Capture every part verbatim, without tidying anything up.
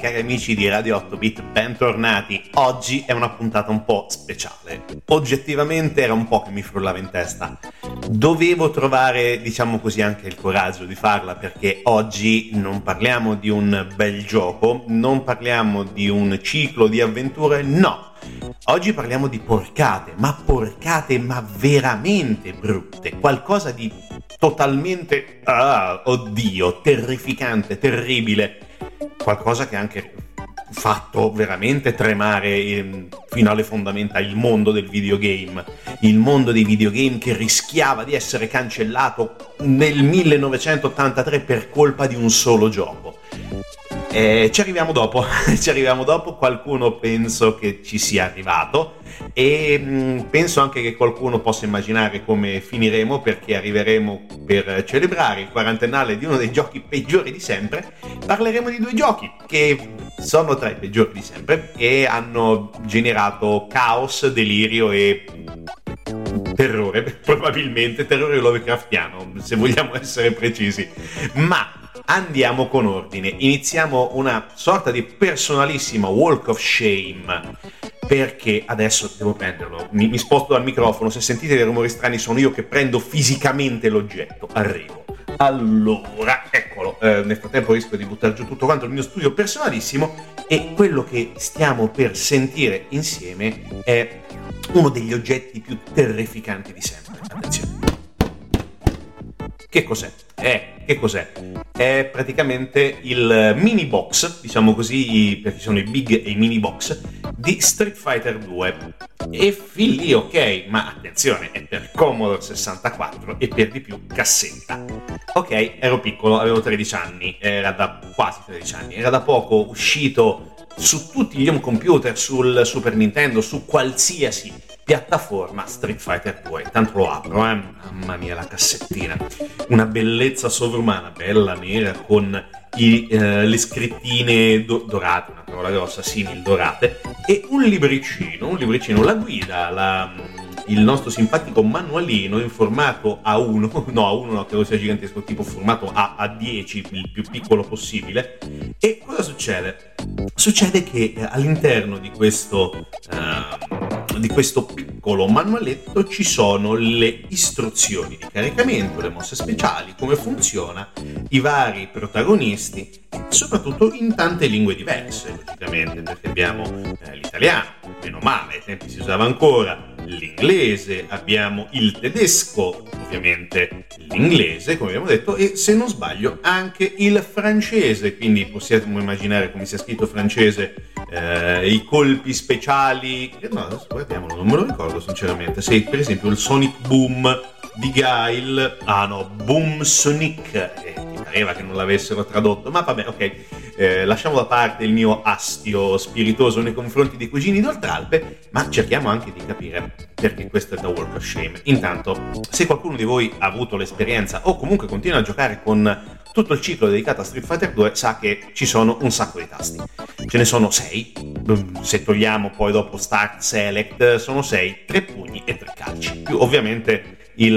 cari amici di Radio otto bit, bentornati. Oggi è una puntata un po' speciale. Oggettivamente era un po' che mi frullava in testa. Dovevo trovare, diciamo così, anche il coraggio di farla, perché oggi non parliamo di un bel gioco, non parliamo di un ciclo di avventure, no. Oggi parliamo di porcate, ma porcate ma veramente brutte, qualcosa di totalmente, ah, oddio, terrificante, terribile, qualcosa che ha anche fatto veramente tremare eh, fino alle fondamenta il mondo del videogame, il mondo dei videogame che rischiava di essere cancellato nel millenovecentottantatré per colpa di un solo gioco. Eh, ci arriviamo dopo, ci arriviamo dopo, qualcuno penso che ci sia arrivato e mh, penso anche che qualcuno possa immaginare come finiremo, perché arriveremo per celebrare il quarantennale di uno dei giochi peggiori di sempre. Parleremo di due giochi che sono tra i peggiori di sempre e hanno generato caos, delirio e terrore, probabilmente terrore lovecraftiano, se vogliamo essere precisi, ma andiamo con ordine. Iniziamo una sorta di personalissima walk of shame, perché adesso devo prenderlo, mi, mi sposto dal microfono, se sentite dei rumori strani sono io che prendo fisicamente l'oggetto. Arrivo. Allora, eccolo, eh, nel frattempo rischio di buttare giù tutto quanto il mio studio personalissimo, e quello che stiamo per sentire insieme è uno degli oggetti più terrificanti di sempre. Attenzione. Che cos'è? Eh, che cos'è? È praticamente il mini box, diciamo così, perché ci sono i big e i mini box di Street Fighter due. E fin lì ok, ma attenzione, è per Commodore sessantaquattro e per di più cassetta. Ok, ero piccolo, avevo tredici anni, era da quasi tredici anni, era da poco uscito su tutti gli home computer, sul Super Nintendo, su qualsiasi piattaforma Street Fighter due. Tanto lo apro, eh? Mamma mia, la cassettina, una bellezza sovrumana, bella nera con i, eh, le scrittine do- dorate, una parola grossa, simil dorate, e un libricino, un libricino, la guida, la, il nostro simpatico manualino in formato A uno, no A uno no, credo sia gigantesco, tipo formato A, A dieci, il più piccolo possibile. E cosa succede? Succede che eh, all'interno di questo uh, di questo piccolo manualetto ci sono le istruzioni di caricamento, le mosse speciali, come funziona, i vari protagonisti, e soprattutto in tante lingue diverse, logicamente, perché abbiamo eh, l'italiano, meno male, ai tempi si usava ancora, l'inglese, abbiamo il tedesco, ovviamente l'inglese, come abbiamo detto, e se non sbaglio anche il francese, quindi possiamo immaginare come sia scritto francese, eh, i colpi speciali, no, adesso guardiamolo, non me lo ricordo sinceramente, se per esempio il Sonic Boom di Guile, ah no, Boom Sonic, eh, mi pareva che non l'avessero tradotto, ma vabbè, ok, eh, lasciamo da parte il mio astio spiritoso nei confronti dei cugini d'Oltralpe, ma cerchiamo anche di capire perché questo è da walk of shame. Intanto, se qualcuno di voi ha avuto l'esperienza o comunque continua a giocare con tutto il ciclo dedicato a Street Fighter due, sa che ci sono un sacco di tasti, ce ne sono sei, se togliamo poi dopo Start, Select, sono sei, tre pugni e tre calci, più ovviamente il,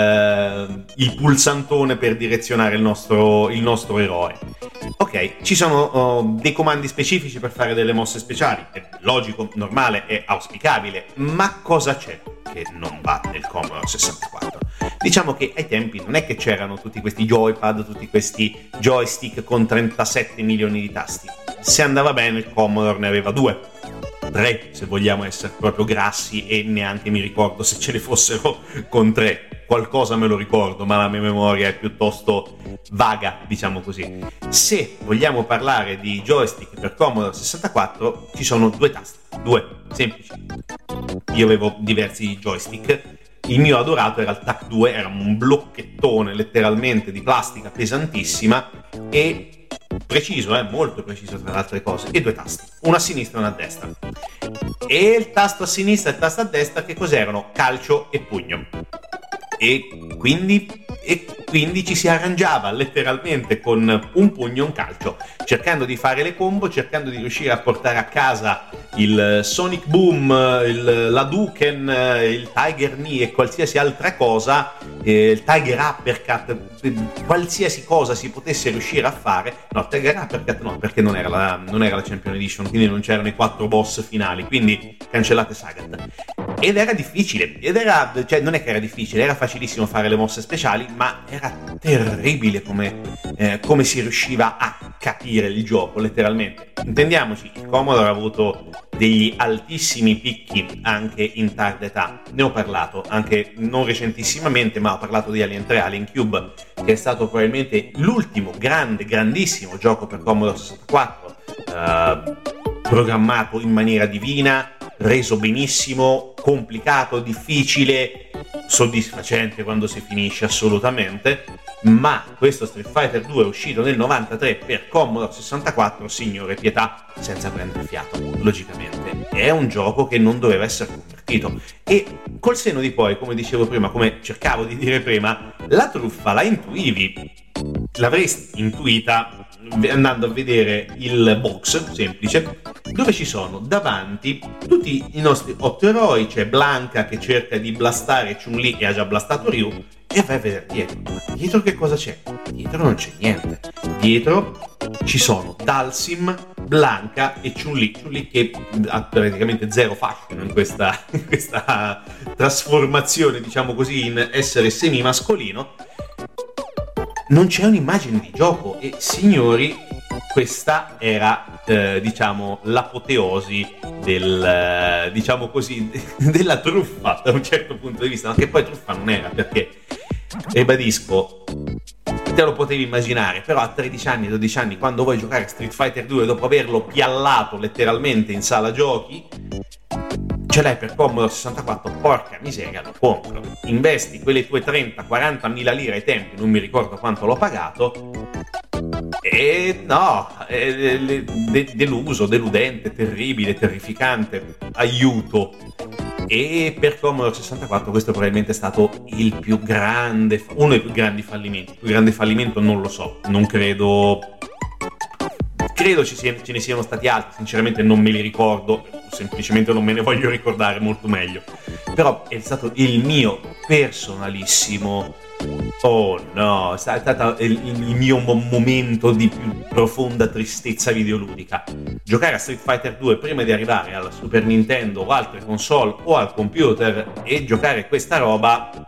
uh, il pulsantone per direzionare il nostro, il nostro eroe. Ok, ci sono uh, dei comandi specifici per fare delle mosse speciali, è logico, normale, è auspicabile, ma cosa c'è che non va nel Commodore sessantaquattro? Diciamo che ai tempi non è che c'erano tutti questi joypad, tutti questi joystick con trentasette milioni di tasti. Se andava bene il Commodore ne aveva due, tre se vogliamo essere proprio grassi, e neanche mi ricordo se ce ne fossero con tre. Qualcosa me lo ricordo, ma la mia memoria è piuttosto vaga, diciamo così. Se vogliamo parlare di joystick per Commodore sessantaquattro, ci sono due tasti, due, semplici. Io avevo diversi joystick, il mio adorato era il T A C due, era un blocchettone letteralmente di plastica pesantissima e preciso, eh, molto preciso tra le altre cose, e due tasti, uno a sinistra e uno a destra. E il tasto a sinistra e il tasto a destra che cos'erano? Calcio e pugno. E quindi, e quindi ci si arrangiava letteralmente con un pugno e un calcio, cercando di fare le combo, cercando di riuscire a portare a casa il Sonic Boom, il, la Duken, il Tiger Knee e qualsiasi altra cosa eh, il Tiger Uppercut, eh, qualsiasi cosa si potesse riuscire a fare. No, Tiger Uppercut no, perché non era la, non era la Champion Edition, quindi non c'erano i quattro boss finali, quindi cancellate Sagat. Ed era difficile, ed era, cioè non è che era difficile, era facilissimo fare le mosse speciali, ma era terribile come, eh, come si riusciva a capire il gioco, letteralmente. Intendiamoci, il Commodore ha avuto degli altissimi picchi anche in tarda età, ne ho parlato anche non recentissimamente, ma ho parlato di Alien tre, Alien Cube, che è stato probabilmente l'ultimo grande, grandissimo gioco per Commodore sessantaquattro, eh, programmato in maniera divina, reso benissimo, complicato, difficile, soddisfacente quando si finisce assolutamente. Ma questo Street Fighter due è uscito nel novantatré per Commodore sessantaquattro, signore pietà, senza prendere fiato, logicamente. È un gioco che non doveva essere convertito. E col senno di poi, come dicevo prima, come cercavo di dire prima, la truffa la intuivi, l'avresti intuita andando a vedere il box semplice, dove ci sono davanti tutti i nostri otto eroi. C'è Blanca che cerca di blastare Chun-Li e ha già blastato Ryu, e vai a vedere dietro. Dietro che cosa c'è? Dietro non c'è niente. Dietro ci sono Dalsim, Blanca e Chun-Li. Chun-Li che ha praticamente zero fascino in questa, in questa trasformazione, diciamo così, in essere semi-mascolino. Non c'è un'immagine di gioco e, signori, questa era eh, diciamo l'apoteosi del eh, diciamo così della truffa da un certo punto di vista, ma che poi truffa non era, perché ribadisco, te lo potevi immaginare, però a tredici anni, dodici anni, quando vuoi giocare a Street Fighter due dopo averlo piallato letteralmente in sala giochi, ce l'hai per Commodore sessantaquattro, porca miseria, lo compro. Investi quelle tue trenta quaranta mila lire ai tempi, non mi ricordo quanto l'ho pagato, e no, è deluso, deludente, terribile, terrificante, aiuto. E per Commodore sessantaquattro questo probabilmente è stato il più grande, uno dei più grandi fallimenti. Il più grande fallimento non lo so, non credo... Credo ci sia, ce ne siano stati altri, sinceramente non me li ricordo, semplicemente non me ne voglio ricordare molto meglio. Però è stato il mio personalissimo, oh no, è stato il, il mio momento di più profonda tristezza videoludica. Giocare a Street Fighter due prima di arrivare alla Super Nintendo o altre console o al computer e giocare questa roba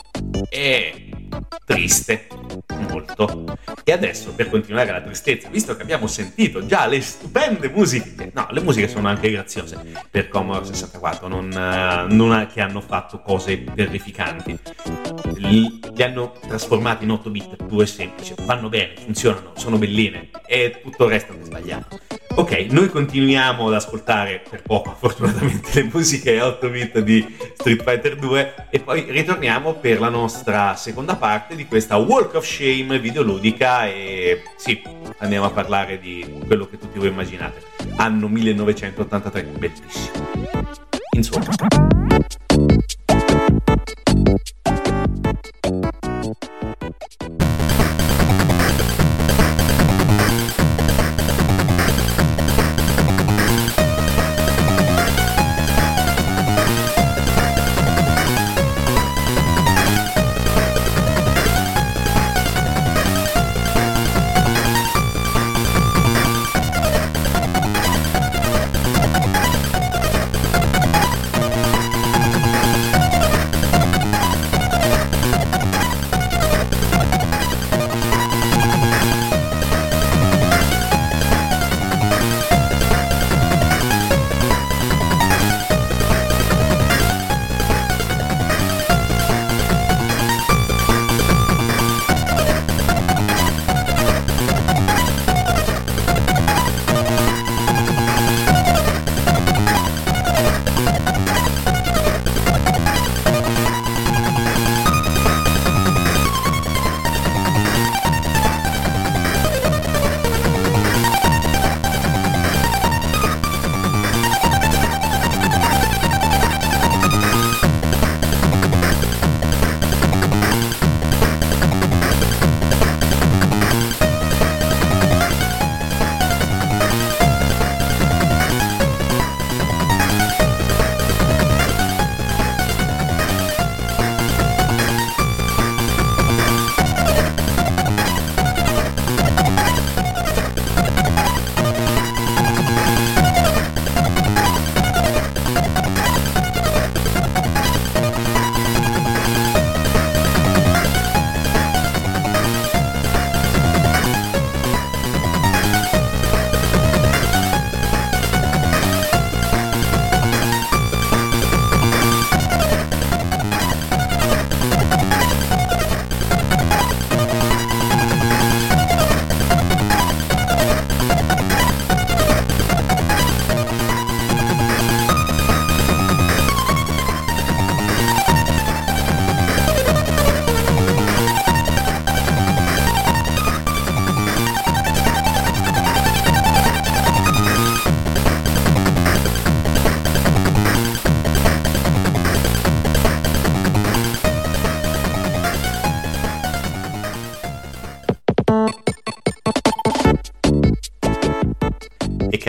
è triste, molto. E adesso, per continuare la tristezza, visto che abbiamo sentito già le stupende musiche, no, le musiche sono anche graziose per Commodore sessantaquattro, non, non è che hanno fatto cose terrificanti, li, li hanno trasformati in otto bit, puro e semplice, vanno bene, funzionano, sono belline, e tutto il resto è sbagliato. Ok, noi continuiamo ad ascoltare per poco, fortunatamente, le musiche otto bit di Street Fighter due e poi ritorniamo per la nostra seconda parte di questa Walk of Shame videoludica e sì, andiamo a parlare di quello che tutti voi immaginate. Anno millenovecentottantatré, bellissimo. Insomma.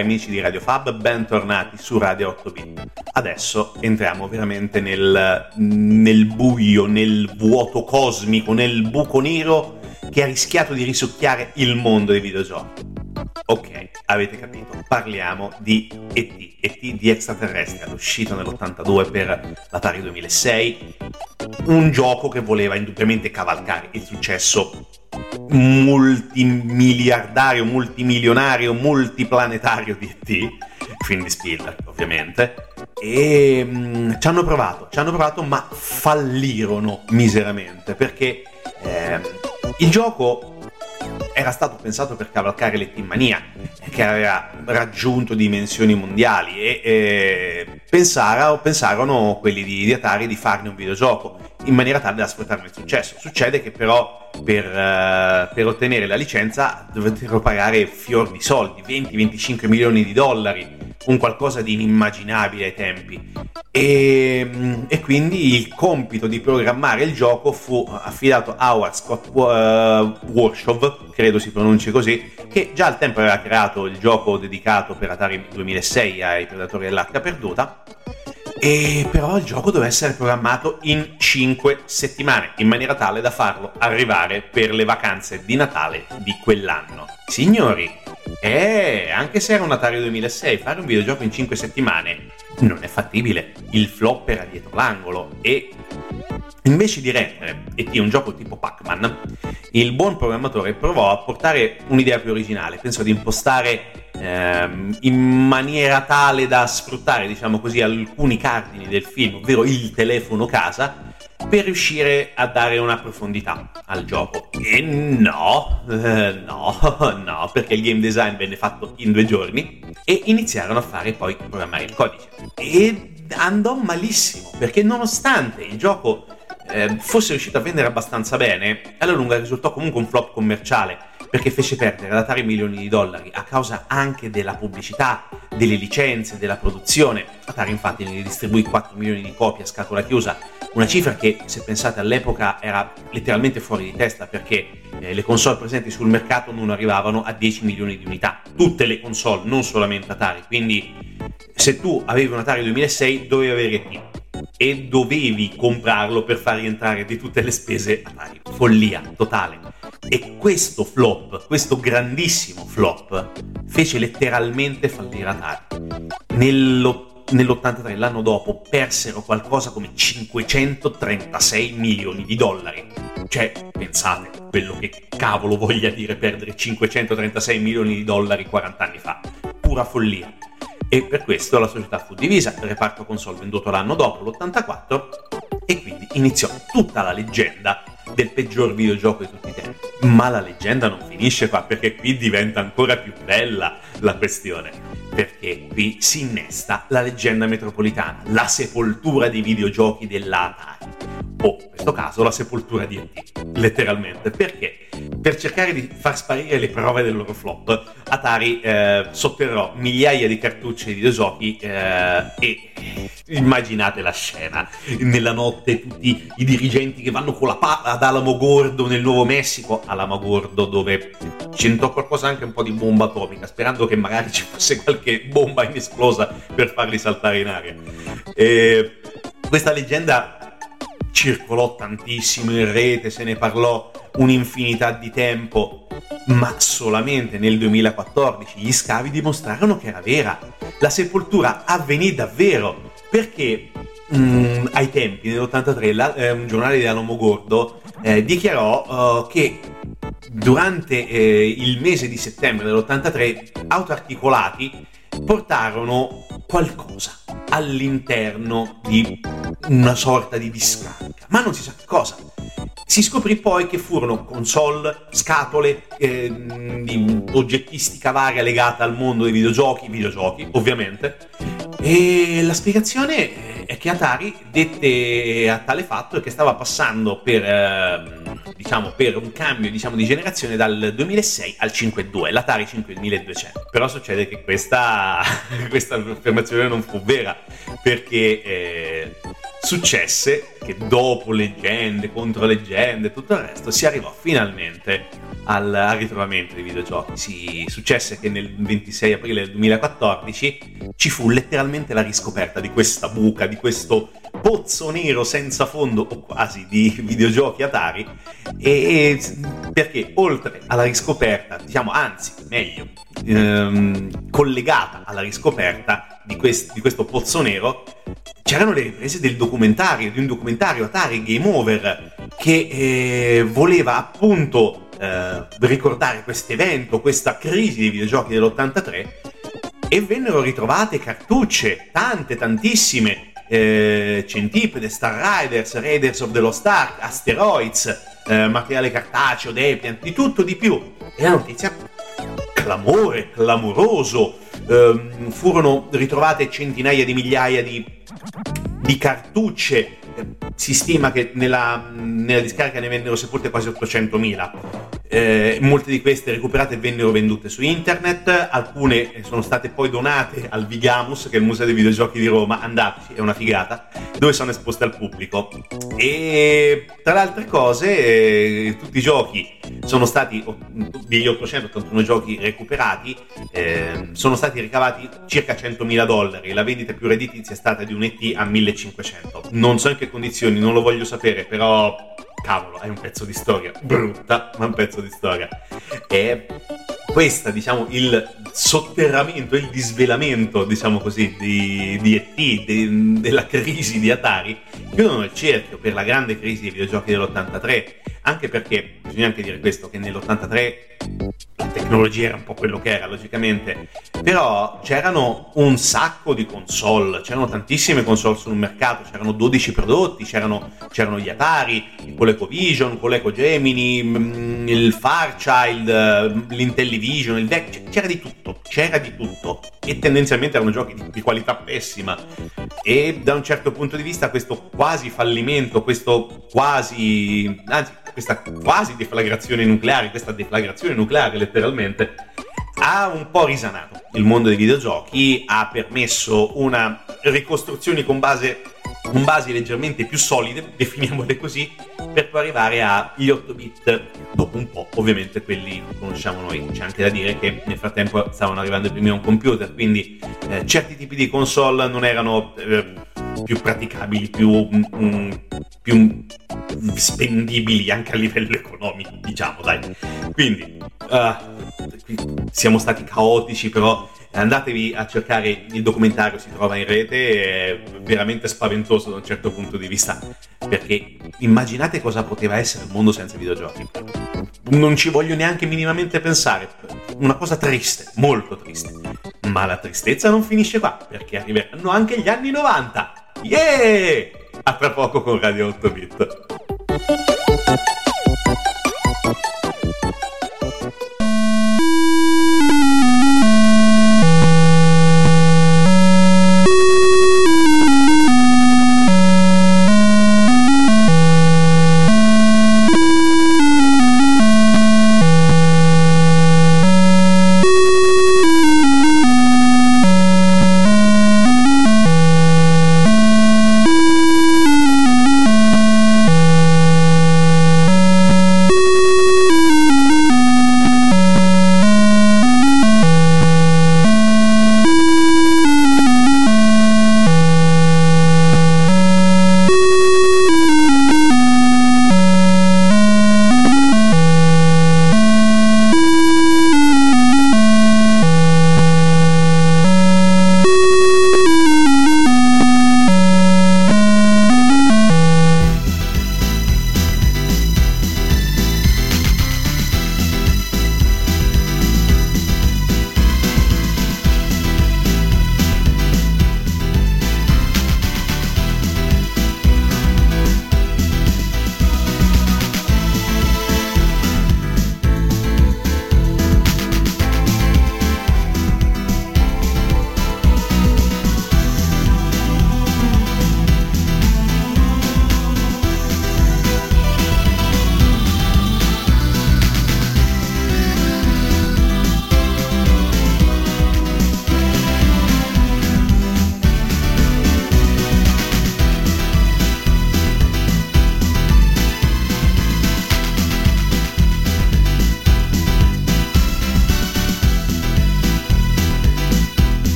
cari amici di Radio Fab, bentornati su Radio otto bit. Adesso entriamo veramente nel, nel buio, nel vuoto cosmico, nel buco nero che ha rischiato di risucchiare il mondo dei videogiochi. Ok, avete capito, parliamo di E T, E T di Extraterrestrial, uscito nell'ottantadue per l'Atari duemilasei, un gioco che voleva indubbiamente cavalcare il successo multimiliardario, multimilionario, multiplanetario di E T, film di Spielberg ovviamente, e mh, ci hanno provato, ci hanno provato ma fallirono miseramente, perché ehm, il gioco era stato pensato per cavalcare l'E T mania, che aveva raggiunto dimensioni mondiali, e eh, pensaro, pensarono quelli di, di Atari di farne un videogioco in maniera tale da sfruttarne il successo. Succede che però per, uh, per ottenere la licenza dovettero pagare fior di soldi, venti venticinque milioni di dollari, un qualcosa di inimmaginabile ai tempi, e, e quindi il compito di programmare il gioco fu affidato a Howard Scott uh, Warshaw, credo si pronunci così, che già al tempo aveva creato il gioco dedicato per Atari duemilasei ai Predatori dell'Arca Perduta. E però il gioco doveva essere programmato in cinque settimane, in maniera tale da farlo arrivare per le vacanze di Natale di quell'anno. Signori, eh, anche se era un Atari duemilasei, fare un videogioco in cinque settimane non è fattibile. Il flop era dietro l'angolo, e invece di rendere E T un gioco tipo Pac-Man, il buon programmatore provò a portare un'idea più originale. Pensò di impostare ehm, in maniera tale da sfruttare, diciamo così, alcuni cardini del film, ovvero il telefono casa, per riuscire a dare una profondità al gioco. E no, eh, no, no, perché il game design venne fatto in due giorni e iniziarono a fare poi programmare il codice. E andò malissimo, perché nonostante il gioco eh, fosse riuscito a vendere abbastanza bene, alla lunga risultò comunque un flop commerciale, perché fece perdere ad Atari milioni di dollari a causa anche della pubblicità, delle licenze, della produzione. Atari infatti ne distribuì quattro milioni di copie a scatola chiusa, una cifra che, se pensate, all'epoca era letteralmente fuori di testa, perché eh, le console presenti sul mercato non arrivavano a dieci milioni di unità, tutte le console, non solamente Atari. Quindi se tu avevi un Atari duemilasei dovevi avere E T e dovevi comprarlo per far rientrare di tutte le spese Atari. Follia totale. E questo flop, questo grandissimo flop, fece letteralmente fallire Atari. Nello Nell'ottantatré, l'anno dopo, persero qualcosa come cinquecentotrentasei milioni di dollari. Cioè, pensate, quello che cavolo voglia dire perdere cinquecentotrentasei milioni di dollari quaranta anni fa. Pura follia. E per questo la società fu divisa, il reparto console venduto l'anno dopo, l'ottantaquattro, e quindi iniziò tutta la leggenda del peggior videogioco di tutti i tempi. Ma la leggenda non finisce qua, perché qui diventa ancora più bella la questione, perché qui si innesta la leggenda metropolitana, la sepoltura dei videogiochi della Atari, o in questo caso la sepoltura di E T, letteralmente. Perché? Per cercare di far sparire le prove del loro flop, Atari eh, sotterrò migliaia di cartucce di videogiochi eh, e immaginate la scena. Nella notte tutti i dirigenti che vanno con la palla ad Alamogordo nel Nuovo Messico, Alamogordo dove c'entrò qualcosa anche un po' di bomba atomica, sperando che magari ci fosse qualche bomba inesplosa per farli saltare in aria. E questa leggenda circolò tantissimo in rete, se ne parlò un'infinità di tempo, ma solamente nel duemilaquattordici gli scavi dimostrarono che era vera. La sepoltura avvenì davvero, perché mh, ai tempi, nell'ottantatré, la, eh, un giornale di Alamogordo eh, dichiarò uh, che durante eh, il mese di settembre dell'ottantatré autoarticolati portarono qualcosa all'interno di una sorta di discarica, ma non si sa che cosa. Si scoprì poi che furono console, scatole, eh, di oggettistica varia legata al mondo dei videogiochi, videogiochi ovviamente, e la spiegazione è che Atari dette a tale fatto che stava passando per, eh, diciamo, per un cambio, diciamo, di generazione dal duemilasei al cinquantadue, l'Atari cinquemiladuecento. Però succede che questa, questa affermazione non fu vera, perché eh, successe che dopo leggende contro leggende e tutto il resto si arrivò finalmente al, al ritrovamento dei videogiochi. Si successe che nel ventisei aprile del duemilaquattordici ci fu letteralmente la riscoperta di questa buca, di questo pozzo nero senza fondo o quasi di videogiochi Atari, e perché oltre alla riscoperta, diciamo anzi meglio ehm, collegata alla riscoperta di, quest- di questo pozzo nero, c'erano le riprese del documentario, di un documentario Atari Game Over che eh, voleva appunto eh, ricordare questo evento, questa crisi dei videogiochi dell'ottantatré, e vennero ritrovate cartucce, tante, tantissime, eh, Centipede, Star Riders, Raiders of the Lost Ark, Asteroids, eh, materiale cartaceo, Depliant, di tutto di più. E la notizia, clamore, clamoroso, eh, furono ritrovate centinaia di migliaia di, di cartucce. Si stima che nella, nella discarica ne vennero sepolte quasi ottocentomila. Eh, molte di queste recuperate vennero vendute su internet, alcune sono state poi donate al Vigamus, che è il museo dei videogiochi di Roma, andateci, è una figata, dove sono esposte al pubblico. E tra le altre cose, eh, tutti i giochi sono stati, degli ottocentottantuno giochi recuperati, eh, sono stati ricavati circa centomila dollari, la vendita più redditizia è stata di un E T a millecinquecento. Non so in che condizioni, non lo voglio sapere, però cavolo, è un pezzo di storia brutta, ma un pezzo di storia. E questa, diciamo, il sotterramento, il disvelamento, diciamo così, di, di E T, de, della crisi di Atari, chiudono il cerchio per la grande crisi dei videogiochi dell'ottantatré, anche perché bisogna anche dire questo, che nell'ottantatré la tecnologia era un po' quello che era, logicamente, però c'erano un sacco di console, c'erano tantissime console sul mercato, c'erano dodici prodotti, c'erano, c'erano gli Atari, il ColecoVision, Coleco Gemini, il Fairchild, l'Intellivision, il D E C, c'era di tutto, c'era di tutto, e tendenzialmente erano giochi di, di qualità pessima, e da un certo punto di vista questo quasi fallimento, questo quasi, anzi questa quasi deflagrazione nucleare, questa deflagrazione nucleare letteralmente, ha un po' risanato il mondo dei videogiochi, ha permesso una ricostruzione con base con basi leggermente più solide, definiamole così, per poi arrivare agli otto bit dopo un po', ovviamente quelli che conosciamo noi. C'è anche da dire che nel frattempo stavano arrivando i primi home computer, quindi eh, certi tipi di console non erano eh, più praticabili, più, mm, più spendibili anche a livello economico, diciamo, dai. Quindi uh, siamo stati caotici, però andatevi a cercare il documentario, si trova in rete, è veramente spaventoso da un certo punto di vista, perché immaginate cosa poteva essere il mondo senza videogiochi. Non ci voglio neanche minimamente pensare, una cosa triste, molto triste, ma la tristezza non finisce qua, perché arriveranno anche gli anni novanta. Yeah! A tra poco con Radio otto bit.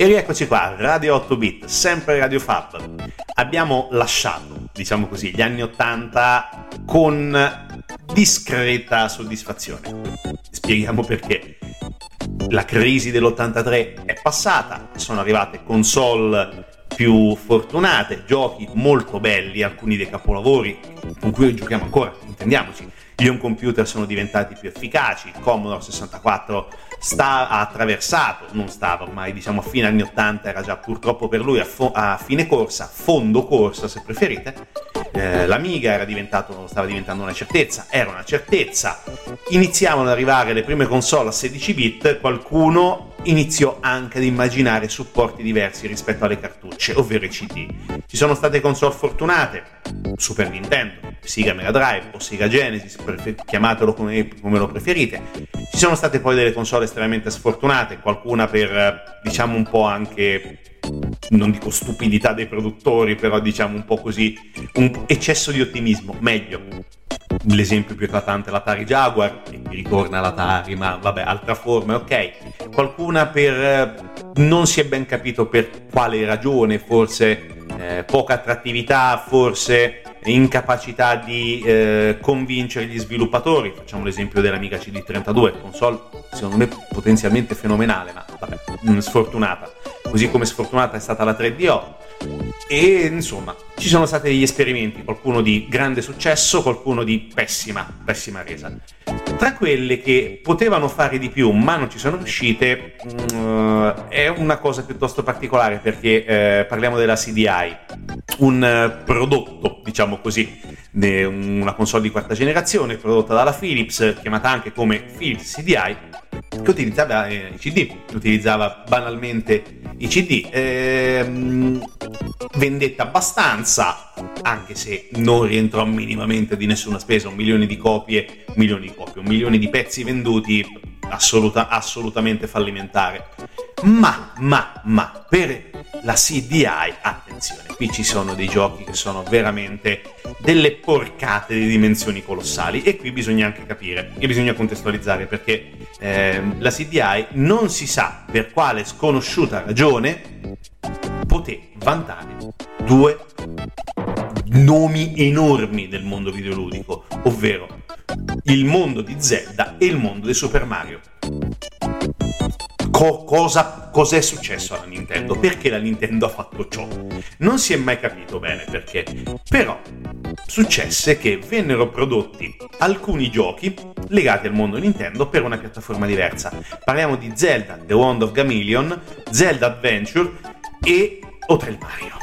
E rieccoci qua, Radio otto bit, sempre Radio Fab. Abbiamo lasciato, diciamo così, gli anni ottanta con discreta soddisfazione. Spieghiamo perché. La crisi dell'ottantatré è passata, sono arrivate console più fortunate, giochi molto belli, alcuni dei capolavori con cui giochiamo ancora, intendiamoci. Gli home computer sono diventati più efficaci, il Commodore sessantaquattro sta, ha attraversato, non stava ormai, diciamo a fine anni ottanta, era già purtroppo per lui a, fo- a fine corsa, fondo corsa se preferite. Eh, l'Amiga era diventato, stava diventando una certezza, era una certezza. Iniziavano ad arrivare le prime console a sedici bit, qualcuno iniziò anche ad immaginare supporti diversi rispetto alle cartucce, ovvero i C D. Ci sono state console fortunate, Super Nintendo, Sega Mega Drive o Sega Genesis, prefer- chiamatelo come, come lo preferite. Ci sono state poi delle console estremamente sfortunate, qualcuna per, diciamo, un po' anche, non dico stupidità dei produttori, però diciamo un po' così, un eccesso di ottimismo, meglio. L'esempio più eclatante è l'Atari Jaguar, e mi ritorna l'Atari, ma vabbè, altra forma, ok. Qualcuna per, non si è ben capito per quale ragione, forse eh, poca attrattività, forse incapacità di eh, convincere gli sviluppatori. Facciamo l'esempio dell'Amiga C D trentadue, console secondo me potenzialmente fenomenale, ma vabbè, sfortunata. Così come sfortunata è stata la tre D O. E insomma, ci sono stati degli esperimenti, qualcuno di grande successo, qualcuno di pessima, pessima resa. Tra quelle che potevano fare di più ma non ci sono riuscite, uh, è una cosa piuttosto particolare, perché eh, parliamo della C D I, un uh, prodotto, diciamo così, de una console di quarta generazione prodotta dalla Philips, chiamata anche come Philips C D I, che utilizzava eh, i C D, utilizzava banalmente i C D, ehm, vendetta abbastanza, anche se non rientrò minimamente di nessuna spesa, un milione di copie, un milione di copie, un milione di pezzi venduti, assoluta, assolutamente fallimentare. Ma, ma, ma, per la C D I, attenzione, qui ci sono dei giochi che sono veramente delle porcate di dimensioni colossali, e qui bisogna anche capire, e bisogna contestualizzare, perché eh, la C D I non si sa per quale sconosciuta ragione poté vantare due nomi enormi del mondo videoludico, ovvero il mondo di Zelda e il mondo di Super Mario. Co- cosa cos'è successo alla Nintendo? Perché la Nintendo ha fatto ciò? Non si è mai capito bene perché, però successe che vennero prodotti alcuni giochi legati al mondo Nintendo per una piattaforma diversa. Parliamo di Zelda The Wand of Gameleon, Zelda Adventure e Hotel Mario.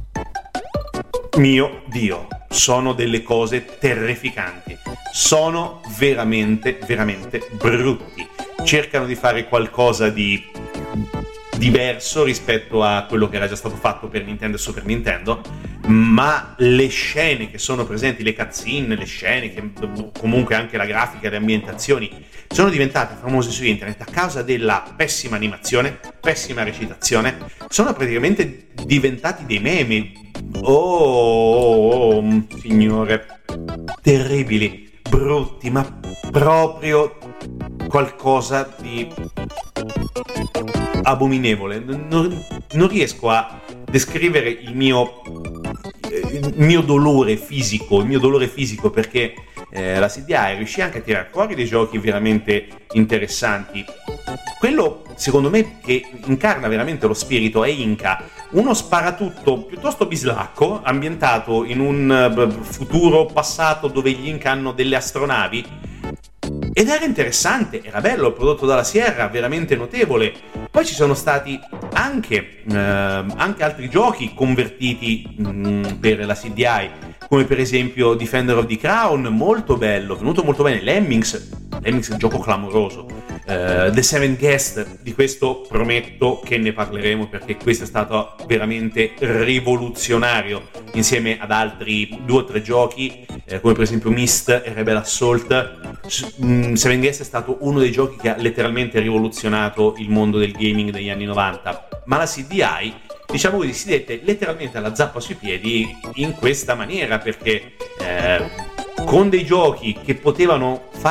Mio Dio, sono delle cose terrificanti, sono veramente, veramente brutti. Cercano di fare qualcosa di diverso rispetto a quello che era già stato fatto per Nintendo e Super Nintendo, ma le scene che sono presenti, le cutscene, le scene, che, comunque anche la grafica, le ambientazioni, sono diventate famose su internet a causa della pessima animazione, pessima recitazione, sono praticamente diventati dei meme. Oh, oh, oh signore, terribili, brutti, ma proprio qualcosa di abominevole. Non, non riesco a descrivere il mio, il mio dolore fisico, il mio dolore fisico perché eh, la C D I riuscì anche a tirare fuori dei giochi veramente interessanti. Quello, secondo me, che incarna veramente lo spirito è Inca, uno sparatutto piuttosto bislacco, ambientato in un uh, futuro passato dove gli Inca hanno delle astronavi, ed era interessante, era bello, prodotto dalla Sierra, veramente notevole. Poi ci sono stati anche, uh, anche altri giochi convertiti mh, per la C D I, come per esempio Defender of the Crown, molto bello, venuto molto bene, Lemmings, Lemmings è un gioco clamoroso, uh, The Seven Guest, di questo prometto che ne parleremo perché questo è stato veramente rivoluzionario, insieme ad altri due o tre giochi, eh, come per esempio Myst e Rebel Assault. mm, Seven Guest è stato uno dei giochi che ha letteralmente rivoluzionato il mondo del gaming degli anni novanta, ma la C D I, diciamo così, si dette letteralmente alla zappa sui piedi in questa maniera, perché eh, con dei giochi che potevano fare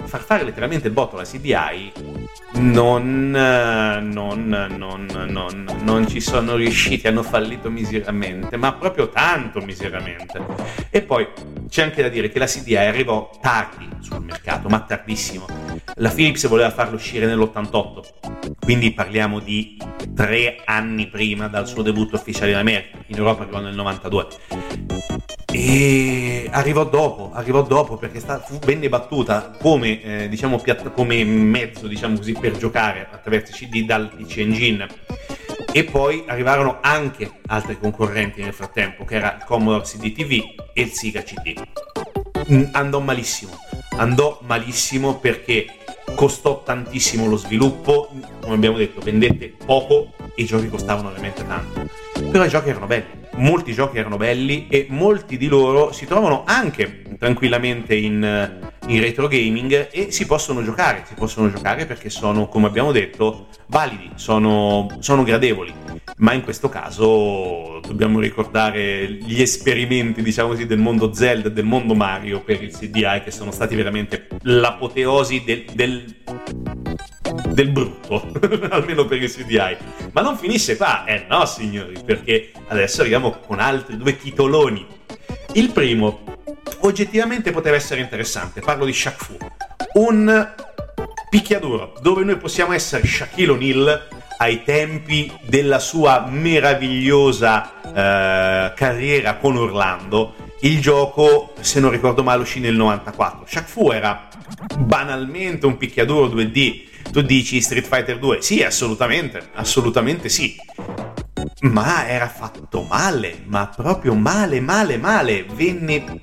far fare letteralmente il botto alla C D I non, non, non, non, non ci sono riusciti, hanno fallito miseramente, ma proprio tanto miseramente. E poi c'è anche da dire che la C D I arrivò tardi sul mercato, ma tardissimo. La Philips voleva farlo uscire nell'ottantotto, quindi parliamo di tre anni prima dal suo debutto ufficiale in America. In Europa arrivò nel novantadue e arrivò dopo, arrivò dopo perché sta, fu ben battuta come, eh, diciamo, piatta, come mezzo, diciamo così, per giocare attraverso i C D dal P C Engine. E poi arrivarono anche altri concorrenti nel frattempo, che era il Commodore C D T V e il Sega C D. Andò malissimo, andò malissimo perché costò tantissimo lo sviluppo, come abbiamo detto, vendette poco e i giochi costavano veramente tanto. Però i giochi erano belli, molti giochi erano belli e molti di loro si trovano anche tranquillamente in, in retro gaming e si possono giocare, si possono giocare perché sono, come abbiamo detto, validi, sono, sono gradevoli. Ma in questo caso dobbiamo ricordare gli esperimenti, diciamo così, del mondo Zelda e del mondo Mario per il C D I, che sono stati veramente l'apoteosi del, del, del brutto, almeno per il C D I. Ma non finisce qua, eh no signori, perché adesso arriviamo con altri due titoloni. Il primo oggettivamente poteva essere interessante, parlo di Shaq Fu, un picchiaduro dove noi possiamo essere Shaquille O'Neal ai tempi della sua meravigliosa eh, carriera con Orlando. Il gioco, se non ricordo male, uscì nel novantaquattro. Shaq Fu era banalmente un picchiaduro due D. Tu dici Street Fighter due? Sì, assolutamente, assolutamente sì. Ma era fatto male, ma proprio male, male, male. Venne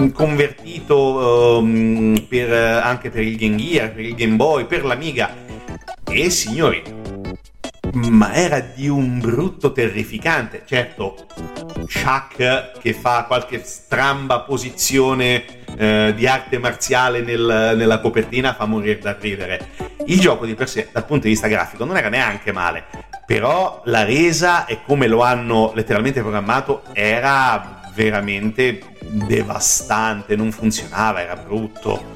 convertito um, per, anche per il Game Gear, per il Game Boy, per l'Amiga. E signori, ma era di un brutto terrificante. Certo, Shaq che fa qualche stramba posizione eh, di arte marziale nel, nella copertina fa morire da ridere. Il gioco di per sé, dal punto di vista grafico, non era neanche male, però la resa e come lo hanno letteralmente programmato era veramente devastante, non funzionava, era brutto.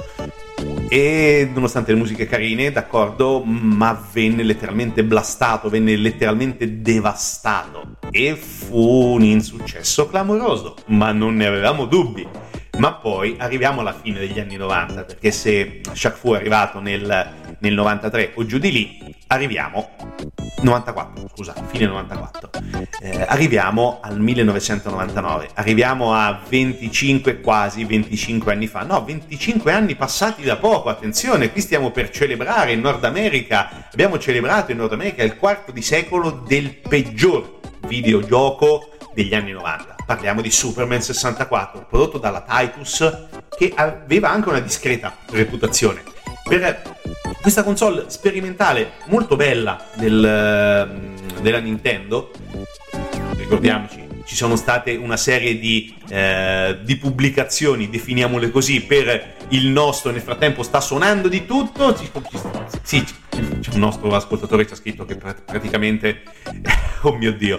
E nonostante le musiche carine, d'accordo, ma venne letteralmente blastato, venne letteralmente devastato e fu un insuccesso clamoroso, ma non ne avevamo dubbi. Ma poi arriviamo alla fine degli anni novanta, perché se Shaq Fu è arrivato nel, nel novantatré o giù di lì, arriviamo novantaquattro, scusa, fine novantaquattro, eh, arriviamo al millenovecentonovantanove, arriviamo a venticinque, quasi venticinque anni fa, no, venticinque anni passati da poco, attenzione, qui stiamo per celebrare in Nord America, abbiamo celebrato in Nord America il quarto di secolo del peggior videogioco degli anni novanta. Parliamo di Superman sessantaquattro, prodotto dalla Titus, che aveva anche una discreta reputazione. Per questa console sperimentale molto bella del, della Nintendo, ricordiamoci, ci sono state una serie di, eh, di pubblicazioni, definiamole così, per il nostro, nel frattempo sta suonando di tutto, ci, ci, sì, c'è un nostro ascoltatore che ci ha scritto che praticamente, oh mio Dio,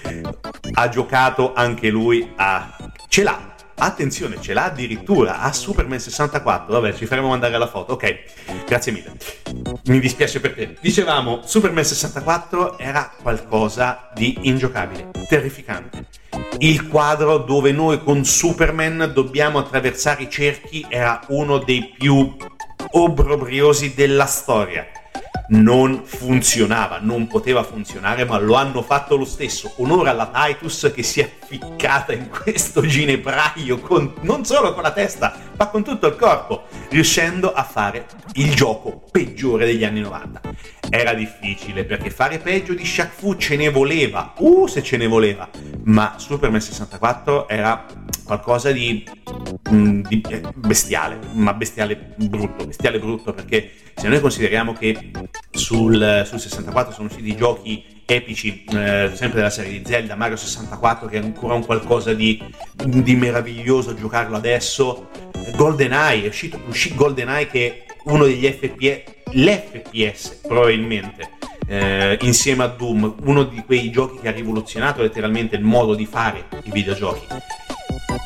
ha giocato anche lui a... ce l'ha, attenzione, ce l'ha addirittura a Superman sessantaquattro, vabbè, ci faremo mandare la foto, ok, grazie mille, mi dispiace per te. Dicevamo, Superman sessantaquattro era qualcosa di ingiocabile, terrificante. Il quadro dove noi con Superman dobbiamo attraversare i cerchi era uno dei più obbrobriosi della storia. Non funzionava, non poteva funzionare, ma lo hanno fatto lo stesso. Onore alla Titus che si è ficcata in questo ginepraio con, non solo con la testa, ma con tutto il corpo, riuscendo a fare il gioco peggiore degli anni novanta. Era difficile perché fare peggio di Shaq Fu ce ne voleva, uh se ce ne voleva, ma Superman sessantaquattro era qualcosa di, di bestiale, ma bestiale brutto, bestiale brutto perché se noi consideriamo che sul, sul sessantaquattro sono usciti giochi epici, eh, sempre della serie di Zelda, Mario sessantaquattro che è ancora un qualcosa di, di meraviglioso a giocarlo adesso, GoldenEye, è uscito, uscì GoldenEye che è uno degli F P S, l'F P S probabilmente, eh, insieme a Doom, uno di quei giochi che ha rivoluzionato letteralmente il modo di fare i videogiochi.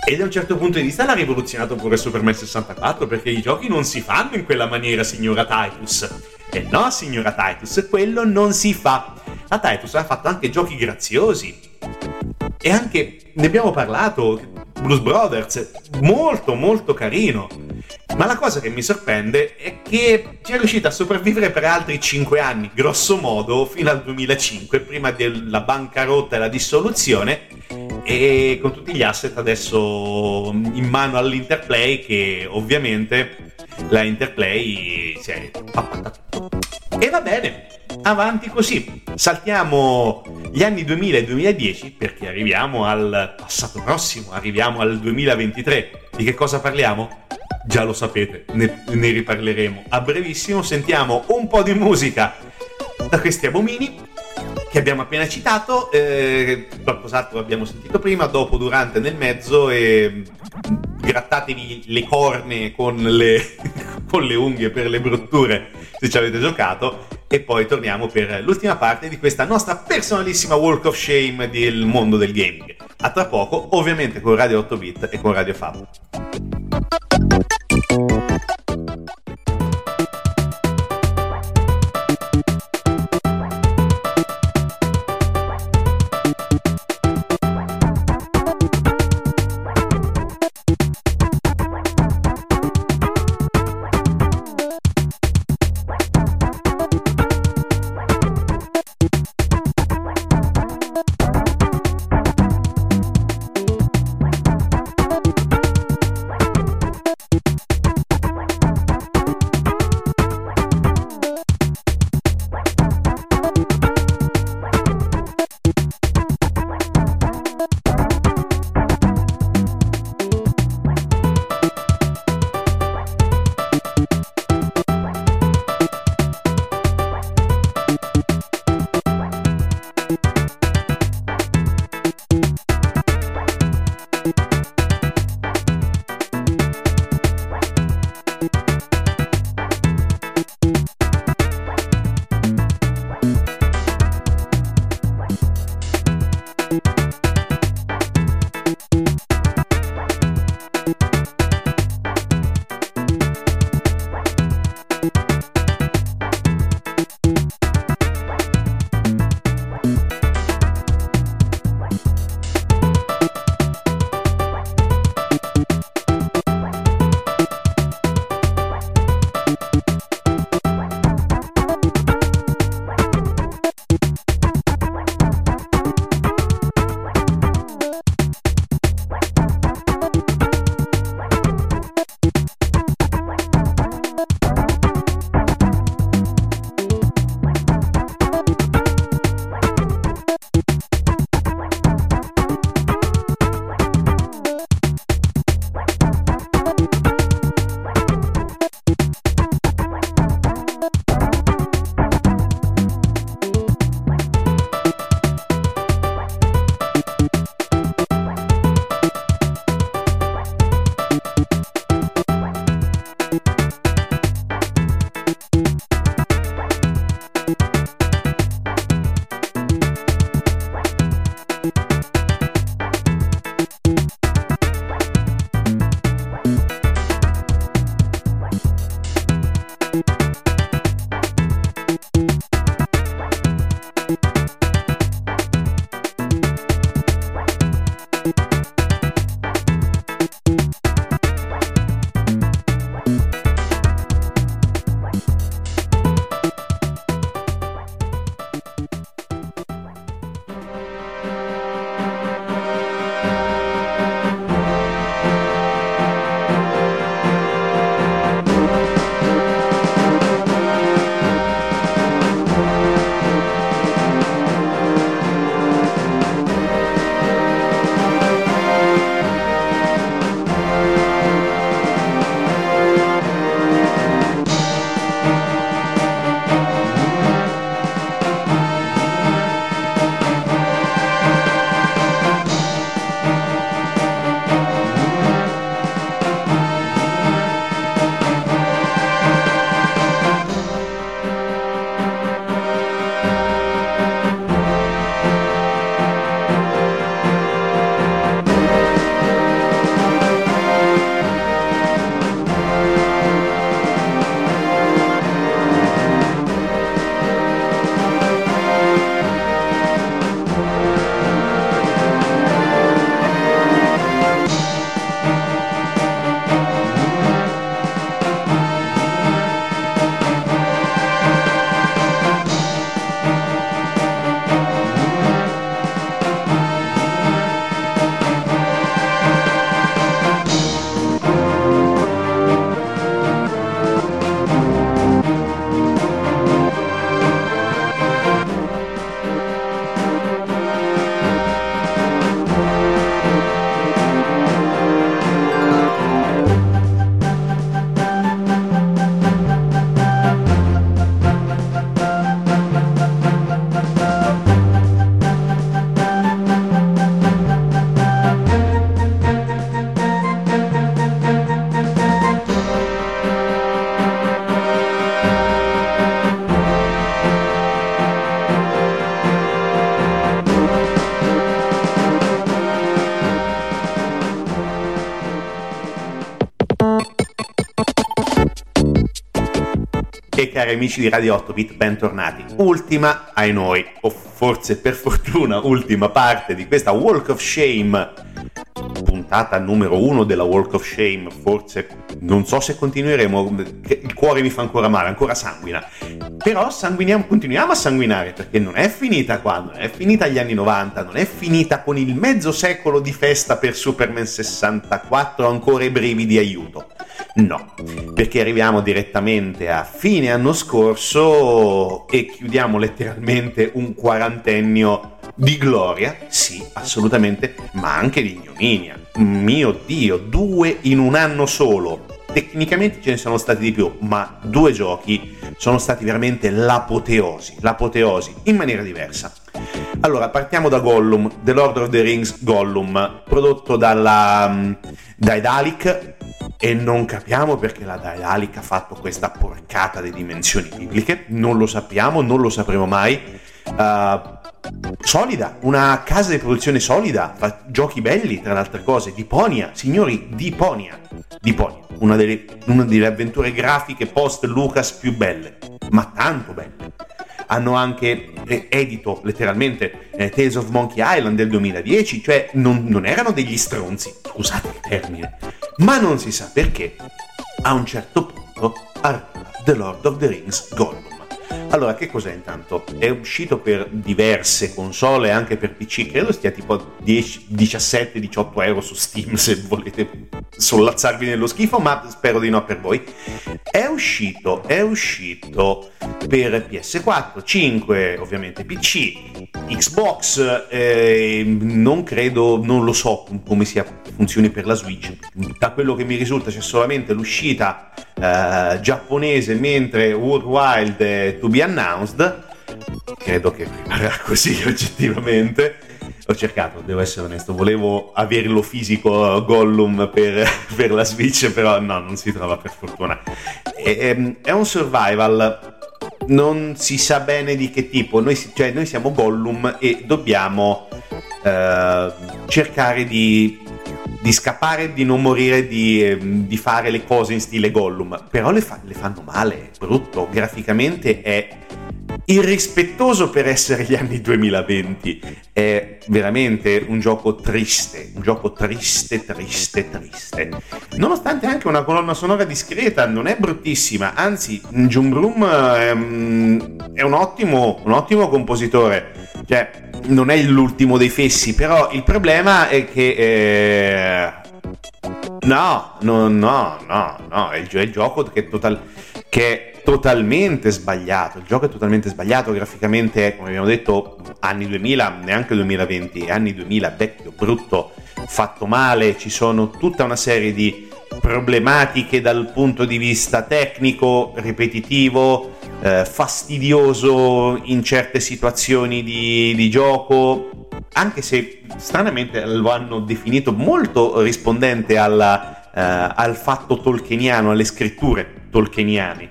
E da un certo punto di vista l'ha rivoluzionato pure Superman sessantaquattro, perché i giochi non si fanno in quella maniera, signora Titus. E no, signora Titus, quello non si fa. La Titus ha fatto anche giochi graziosi. E anche, ne abbiamo parlato, Blues Brothers, molto molto carino. Ma la cosa che mi sorprende è che ci è riuscita a sopravvivere per altri cinque anni, grosso modo, fino al duemilacinque, prima della bancarotta e la dissoluzione, e con tutti gli asset adesso in mano all'Interplay, che ovviamente la Interplay si è pappata tutto. E va bene, avanti così. Saltiamo gli anni duemila e duemiladieci perché arriviamo al passato prossimo, arriviamo al duemilaventitré. Di che cosa parliamo? Già lo sapete, ne, ne riparleremo a brevissimo. Sentiamo un po' di musica da questi abomini che abbiamo appena citato, eh, qualcos'altro abbiamo sentito prima, dopo, durante, nel mezzo, e grattatevi le corne con le, con le unghie per le brutture se ci avete giocato, e poi torniamo per l'ultima parte di questa nostra personalissima walk of shame del mondo del gaming. A tra poco, ovviamente con Radio otto bit e con Radio Fab. E cari amici di Radio otto bit, bentornati. Ultima, ai noi, o forse per fortuna ultima parte di questa Walk of Shame, puntata numero uno della Walk of Shame. Forse non so se continueremo, il cuore mi fa ancora male, ancora sanguina, però sanguiniamo, continuiamo a sanguinare, perché non è finita qua, non è finita agli anni novanta, non è finita con il mezzo secolo di festa per Superman sessantaquattro, ancora i brividi, aiuto. No, perché arriviamo direttamente a fine anno scorso e chiudiamo letteralmente un quarantennio di gloria, sì, assolutamente, ma anche di ignominia. Mio Dio, due in un anno solo. Tecnicamente ce ne sono stati di più, ma due giochi sono stati veramente l'apoteosi, l'apoteosi, in maniera diversa. Allora, partiamo da Gollum, The Lord of the Rings Gollum, prodotto dalla um, Daedalic, e non capiamo perché la Daedalic ha fatto questa porcata di dimensioni bibliche, non lo sappiamo, non lo sapremo mai. Uh, solida, una casa di produzione solida, fa giochi belli tra le altre cose. Deponia, signori, Deponia, Deponia, una delle, una delle avventure grafiche post Lucas più belle, ma tanto belle. Hanno anche eh, edito letteralmente eh, Tales of Monkey Island del duemiladieci, cioè non, non erano degli stronzi, scusate il termine, ma non si sa perché a un certo punto arriva The Lord of the Rings Gollum. Allora, che cos'è intanto? È uscito per diverse console, anche per P C, credo stia tipo dieci, diciassette diciotto euro su Steam se volete sollazzarvi nello schifo, ma spero di no per voi. È uscito, è uscito per P S quattro, cinque, ovviamente P C, Xbox, eh, non credo, non lo so come sia funzioni per la Switch. Da quello che mi risulta c'è solamente l'uscita eh, giapponese, mentre World Wild è to be announced. Credo che rimarrà così oggettivamente. Ho cercato, devo essere onesto, volevo averlo fisico Gollum per, per la Switch, però no, non si trova per fortuna. È, è un survival, non si sa bene di che tipo. Noi, cioè, noi siamo Gollum e dobbiamo eh, cercare di, di scappare, di non morire, di, di fare le cose in stile Gollum. Però le, fa, le fanno male, è brutto, graficamente è irrispettoso per essere gli anni duemilaventi. È veramente un gioco triste, un gioco triste, triste, triste. Nonostante anche una colonna sonora discreta, non è bruttissima, anzi Jun Brum è, è un ottimo, un ottimo compositore, cioè non è l'ultimo dei fessi, però il problema è che eh... no, no, no, no, no, è il, è il gioco che è total che è totalmente sbagliato. Il gioco è totalmente sbagliato graficamente, come abbiamo detto, anni duemila, neanche duemilaventi, anni duemila, vecchio, brutto, fatto male. Ci sono tutta una serie di problematiche dal punto di vista tecnico, ripetitivo, eh, fastidioso in certe situazioni di, di gioco, anche se stranamente lo hanno definito molto rispondente alla, eh, al fatto tolkieniano, alle scritture tolkieniane.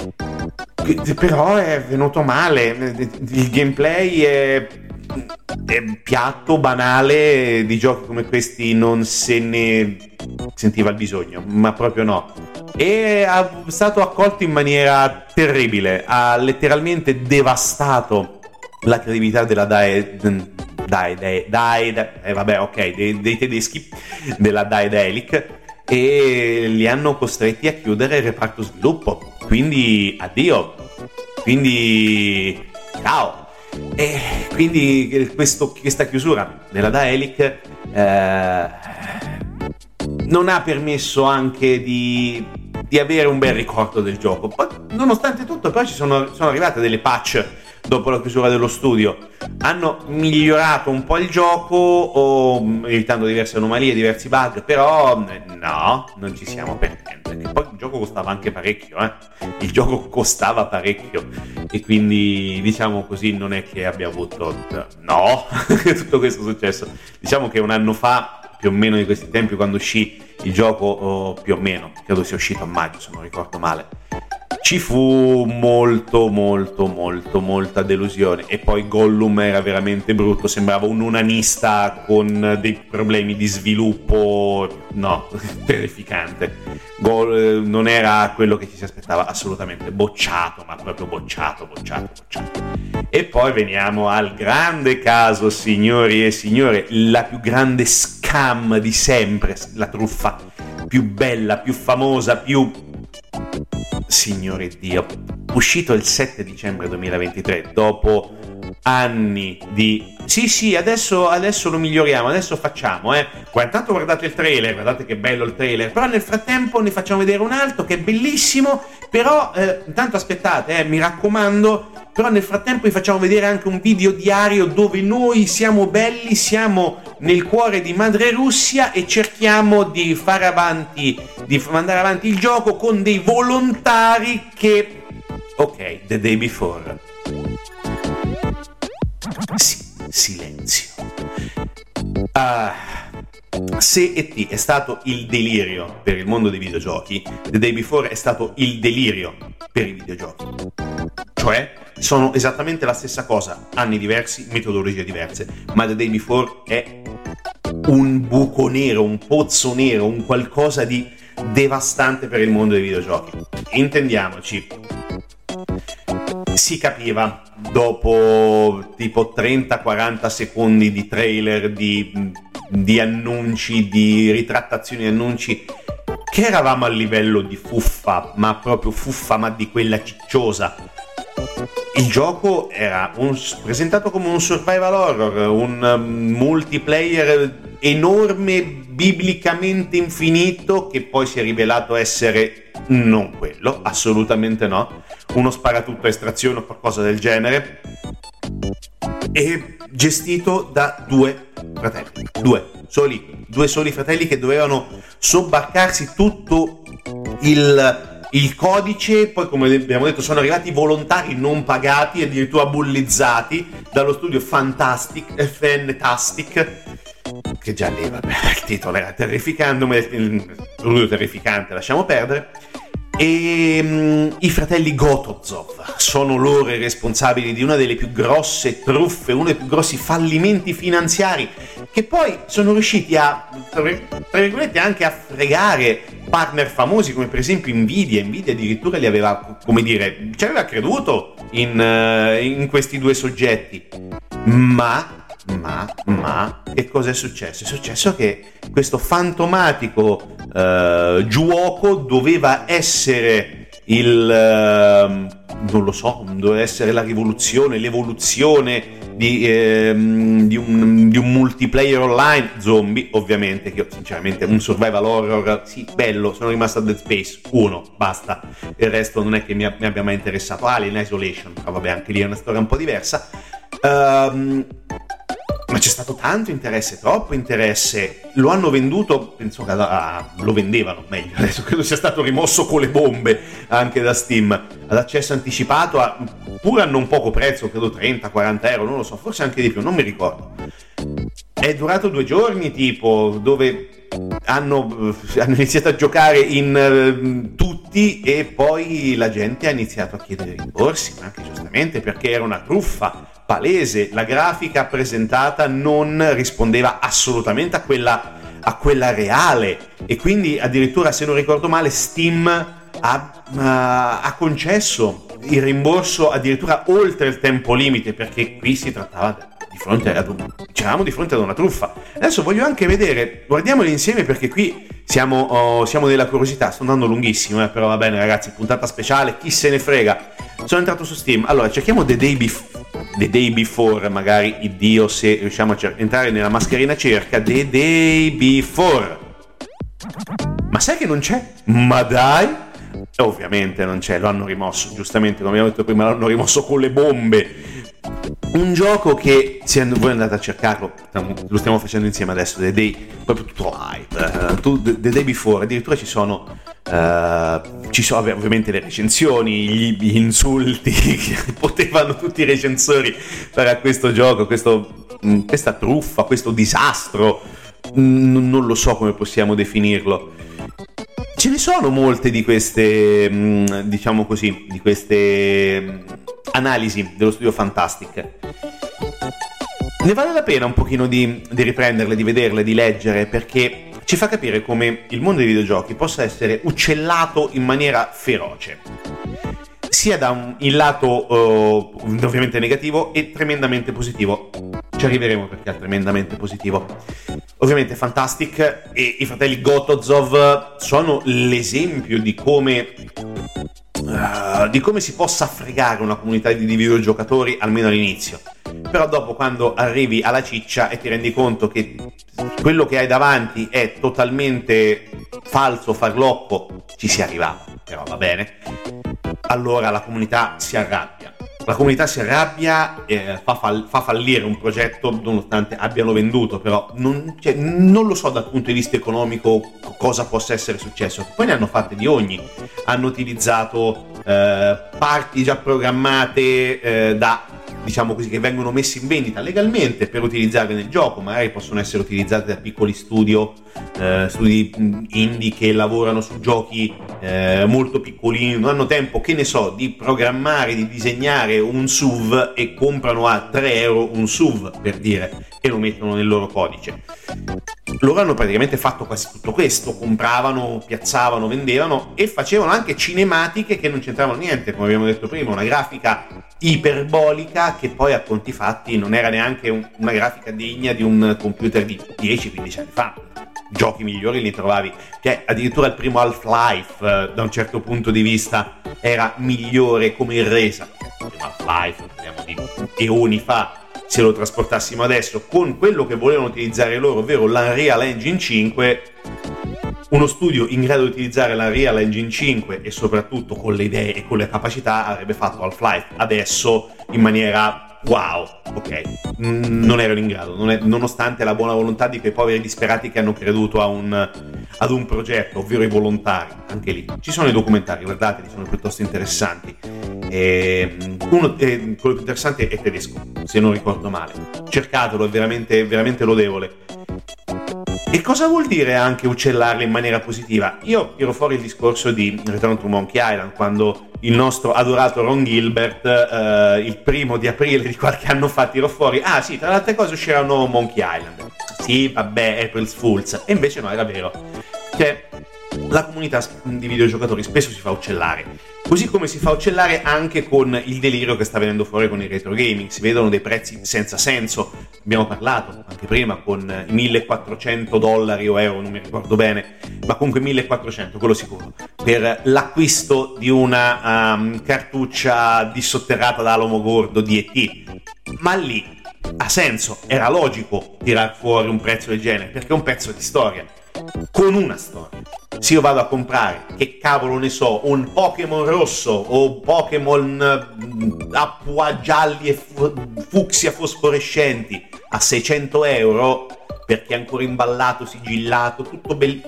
Però è venuto male, il gameplay è, è piatto, banale, di giochi come questi non se ne sentiva il bisogno, ma proprio no. E è stato accolto in maniera terribile, ha letteralmente devastato la credibilità della Dae, Dae, Dae, Dae, eh, vabbè, ok, dei, dei tedeschi, della Daedalic, e li hanno costretti a chiudere il reparto sviluppo. Quindi addio, quindi ciao. E quindi questo, questa chiusura della Daedalic eh, non ha permesso anche di, di avere un bel ricordo del gioco. Poi, nonostante tutto, poi ci sono, sono arrivate delle patch dopo la chiusura dello studio, hanno migliorato un po' il gioco, o evitando diverse anomalie, diversi bug, però no, non ci siamo per niente. E poi il gioco costava anche parecchio, eh? Il gioco costava parecchio, e quindi diciamo così non è che abbia avuto no tutto questo successo. Diciamo che un anno fa, più o meno di questi tempi, quando uscì il gioco, oh, più o meno, credo sia uscito a maggio se non ricordo male, ci fu molto molto molto molta delusione, e poi Gollum era veramente brutto, sembrava un unanista con dei problemi di sviluppo, no, terrificante. Gol, non era quello che ci si aspettava, assolutamente, bocciato, ma proprio bocciato, bocciato, bocciato. E poi veniamo al grande caso, signori e signore, la più grande scam di sempre, la truffa più bella, più famosa, più... Signore Dio, uscito il sette dicembre duemilaventitré, dopo anni di sì sì adesso, adesso lo miglioriamo, adesso facciamo eh intanto guardate il trailer, guardate che bello il trailer, però nel frattempo ne facciamo vedere un altro che è bellissimo, però eh, intanto aspettate, eh, mi raccomando, però nel frattempo vi facciamo vedere anche un video diario dove noi siamo belli, siamo nel cuore di Madre Russia e cerchiamo di fare avanti, di mandare avanti il gioco con dei volontari che... Ok, The Day Before. Sì, silenzio. Ah, se E T è stato il delirio per il mondo dei videogiochi, The Day Before è stato il delirio per i videogiochi. Cioè, sono esattamente la stessa cosa, anni diversi, metodologie diverse, ma The Day Before è un buco nero, un pozzo nero, un qualcosa di devastante per il mondo dei videogiochi. Intendiamoci, si capiva dopo tipo trenta quaranta secondi di trailer, di, di annunci, di ritrattazioni di annunci, che eravamo a livello di fuffa, ma proprio fuffa, ma di quella cicciosa. Il gioco era un, presentato come un survival horror, un um, multiplayer enorme, biblicamente infinito, che poi si è rivelato essere non quello, assolutamente no, uno sparatutto a estrazione o qualcosa del genere, e gestito da due fratelli, due soli, due soli fratelli che dovevano sobbarcarsi tutto il... il codice. Poi, come abbiamo detto, sono arrivati volontari non pagati, addirittura bullizzati dallo studio Fantastic, Fantastic, che già lì, vabbè, il titolo era terrificante, ma il studio terrificante, lasciamo perdere. E um, i fratelli Gotozov sono loro i responsabili di una delle più grosse truffe, uno dei più grossi fallimenti finanziari, che poi sono riusciti a, tra virgolette, anche a fregare partner famosi come per esempio Nvidia. Nvidia addirittura li aveva, come dire, ci aveva creduto in, uh, in questi due soggetti, ma ma ma che cosa è successo? È successo che questo fantomatico uh, giuoco doveva essere il uh, non lo so, doveva essere la rivoluzione, l'evoluzione di, ehm, di, un, di un multiplayer online zombie, ovviamente, che io sinceramente un survival horror, sì, bello, sono rimasto a Dead Space uno, basta, il resto non è che mi, mi abbia mai interessato. Alien Isolation, però vabbè, anche lì è una storia un po' diversa. Um, ma c'è stato tanto interesse, troppo interesse, lo hanno venduto, penso che ah, lo vendevano meglio, adesso credo sia stato rimosso con le bombe anche da Steam, ad accesso anticipato a, pure a non poco prezzo, credo trenta quaranta euro, non lo so, forse anche di più, non mi ricordo. È durato due giorni tipo, dove hanno, hanno iniziato a giocare in uh, tutti, e poi la gente ha iniziato a chiedere rimborsi, ma anche giustamente, perché era una truffa palese. La grafica presentata non rispondeva assolutamente a quella, a quella reale, e quindi addirittura, se non ricordo male, Steam ha, uh, ha concesso il rimborso addirittura oltre il tempo limite, perché qui si trattava di fronte ad un, c'eravamo di fronte ad una truffa. Adesso voglio anche vedere, guardiamoli insieme, perché qui siamo, oh, siamo nella curiosità. Sto andando lunghissimo, eh, però va bene ragazzi, puntata speciale, chi se ne frega. Sono entrato su Steam, allora cerchiamo The Day Before, The Day Before, magari Dio, se riusciamo a cer- entrare nella mascherina cerca The Day Before. Ma sai che non c'è? Ma dai! Ovviamente non c'è, lo hanno rimosso, giustamente, come abbiamo detto prima, l'hanno rimosso con le bombe. Un gioco che, se voi andate a cercarlo, lo stiamo facendo insieme adesso, The Day, proprio tutto live, uh, The Day Before, addirittura ci sono, uh, ci sono ovviamente le recensioni, gli, gli insulti che potevano tutti i recensori fare a questo gioco, questo, questa truffa, questo disastro, non lo so come possiamo definirlo. ce ne sono molte di queste, diciamo così, di queste analisi dello studio Fantastic. Ne vale la pena un pochino di, di riprenderle, di vederle, di leggere, perché ci fa capire come il mondo dei videogiochi possa essere uccellato in maniera feroce, sia da un il lato uh, ovviamente negativo e tremendamente positivo. Ci arriveremo perché è tremendamente positivo. Ovviamente Fantastic e i fratelli Gotozov sono l'esempio di come uh, di come si possa fregare una comunità di videogiocatori, almeno all'inizio. Però dopo, quando arrivi alla ciccia e ti rendi conto che quello che hai davanti è totalmente falso, farlocco, ci si arriva, però va bene, allora la comunità si arrabbia. La comunità si arrabbia, eh, fa, fall- fa fallire un progetto nonostante abbiano venduto, però non, cioè, non lo so dal punto di vista economico cosa possa essere successo. Poi ne hanno fatte di ogni, hanno utilizzato eh, parti già programmate eh, da, diciamo così, che vengono messe in vendita legalmente per utilizzarle nel gioco, magari possono essere utilizzate da piccoli studio, eh, studi indie che lavorano su giochi eh, molto piccolini, non hanno tempo, che ne so, di programmare, di disegnare un S U V e comprano a tre euro un S U V, per dire, e lo mettono nel loro codice. Loro hanno praticamente fatto quasi tutto questo, compravano, piazzavano, vendevano e facevano anche cinematiche che non c'entravano niente, come abbiamo detto prima, una grafica iperbolica che poi a conti fatti non era neanche un, una grafica degna di un computer di dieci quindici anni fa. Giochi migliori li trovavi, che addirittura il primo Half-Life eh, da un certo punto di vista era migliore come in resa. Il primo Half-Life, parliamo di eoni fa. Se lo trasportassimo adesso con quello che volevano utilizzare loro, ovvero l'Unreal Engine cinque, uno studio in grado di utilizzare l'Unreal Engine cinque e soprattutto con le idee e con le capacità avrebbe fatto Half-Life adesso in maniera wow. Ok, mm, non erano in grado, non è, nonostante la buona volontà di quei poveri disperati che hanno creduto a un, ad un progetto, ovvero i volontari. Anche lì ci sono i documentari, guardateli, sono piuttosto interessanti. E uno, eh, quello più interessante è tedesco, se non ricordo male, cercatelo, è veramente, veramente lodevole. E cosa vuol dire anche uccellarli in maniera positiva? Io tiro fuori il discorso di Return to Monkey Island, quando il nostro adorato Ron Gilbert eh, il primo di aprile di qualche anno fa tirò fuori: ah sì, tra le altre cose usciranno Monkey Island. Sì, vabbè, April's Fools. E invece no, era vero. Cioè, la comunità di videogiocatori spesso si fa uccellare. Così come si fa uccellare anche con il delirio che sta venendo fuori con il retro gaming. Si vedono dei prezzi senza senso. Abbiamo parlato anche prima con i millequattrocento dollari o euro, non mi ricordo bene, ma comunque millequattrocento, quello sicuro, per l'acquisto di una um, cartuccia dissotterrata da Alamogordo di E T. Ma lì ha senso, era logico tirar fuori un prezzo del genere, perché è un pezzo di storia, con una storia. Se io vado a comprare, che cavolo ne so, un Pokémon rosso o Pokémon acqua gialli e fucsia fosforescenti a seicento euro, perché è ancora imballato, sigillato, tutto bellissimo,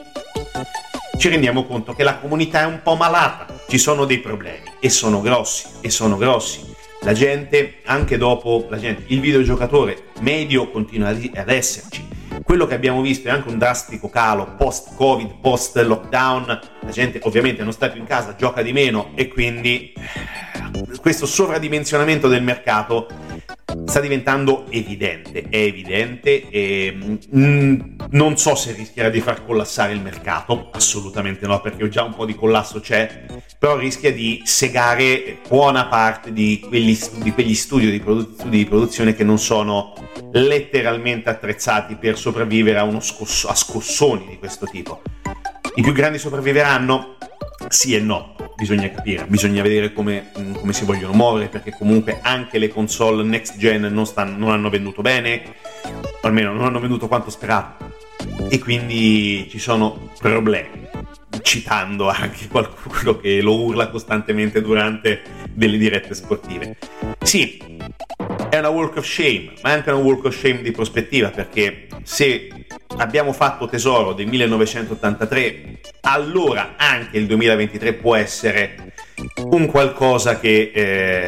ci rendiamo conto che la comunità è un po' malata, ci sono dei problemi e sono grossi, e sono grossi. La gente, anche dopo, la gente, il videogiocatore medio continua ad esserci. Quello che abbiamo visto è anche un drastico calo post-Covid, post-lockdown. La gente ovviamente non sta più in casa, gioca di meno e quindi questo sovradimensionamento del mercato sta diventando evidente, è evidente e mm, non so se rischierà di far collassare il mercato, assolutamente no, perché già un po' di collasso c'è, però rischia di segare buona parte di quegli, di quegli studi di, produ- studi di produzione che non sono letteralmente attrezzati per sopravvivere a uno scosso- a scossoni di questo tipo. I più grandi sopravviveranno? Sì e no, bisogna capire, bisogna vedere come, come si vogliono muovere, perché comunque anche le console next gen non, stanno, non hanno venduto bene, o almeno non hanno venduto quanto sperato, e quindi ci sono problemi, citando anche qualcuno che lo urla costantemente durante delle dirette sportive. Sì, è una walk of shame, ma è anche una walk of shame di prospettiva, perché se abbiamo fatto tesoro del millenovecentottantatré, allora anche il duemilaventitré può essere un qualcosa che eh,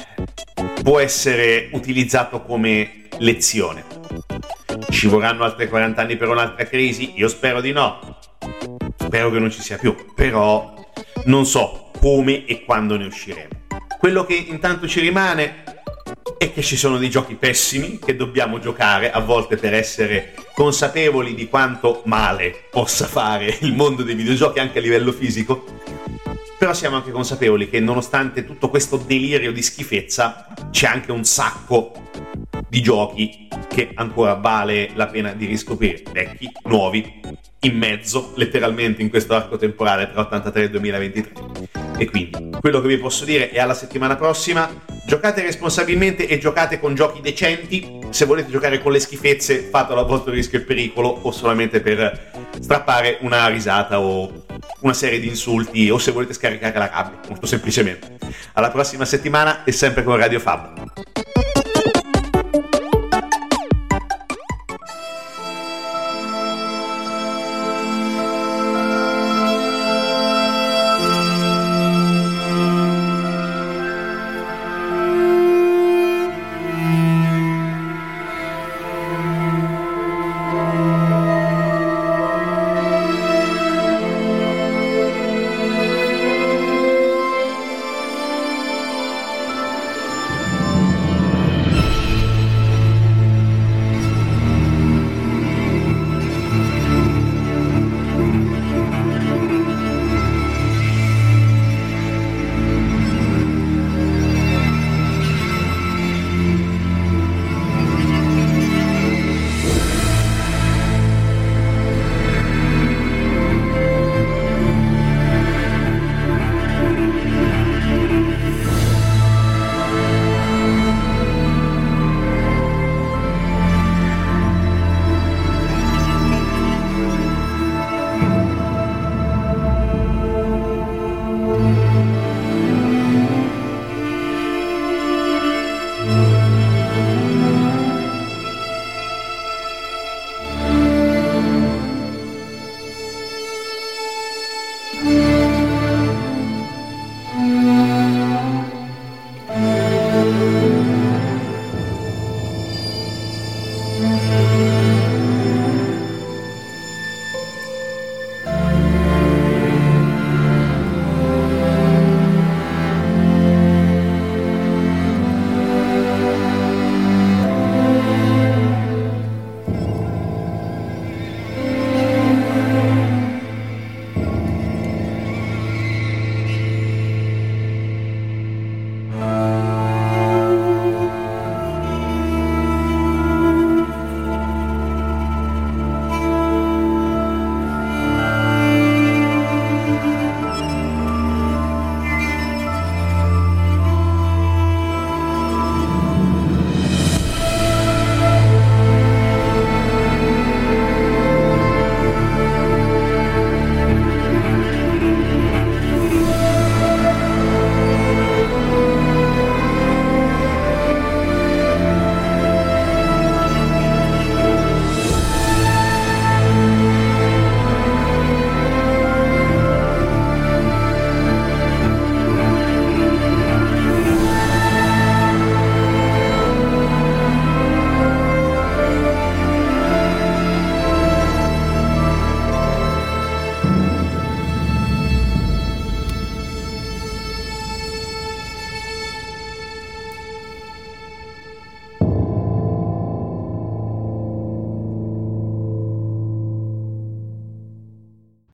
può essere utilizzato come lezione. Ci vorranno altri quaranta anni per un'altra crisi? Io spero di no. spero che non ci sia più, però non so come e quando ne usciremo. Quello che intanto ci rimane è che ci sono dei giochi pessimi che dobbiamo giocare a volte per essere consapevoli di quanto male possa fare il mondo dei videogiochi anche a livello fisico, però siamo anche consapevoli che nonostante tutto questo delirio di schifezza c'è anche un sacco di giochi che ancora vale la pena di riscoprire, vecchi, nuovi, in mezzo letteralmente in questo arco temporale tra ottantatré e duemilaventitré. E quindi quello che vi posso dire è alla settimana prossima. Giocate responsabilmente e giocate con giochi decenti. Se volete giocare con le schifezze, fatelo a vostro rischio e pericolo, o solamente per strappare una risata o una serie di insulti, o se volete scaricare la rabbia, molto semplicemente. Alla prossima settimana e sempre con Radio Fab.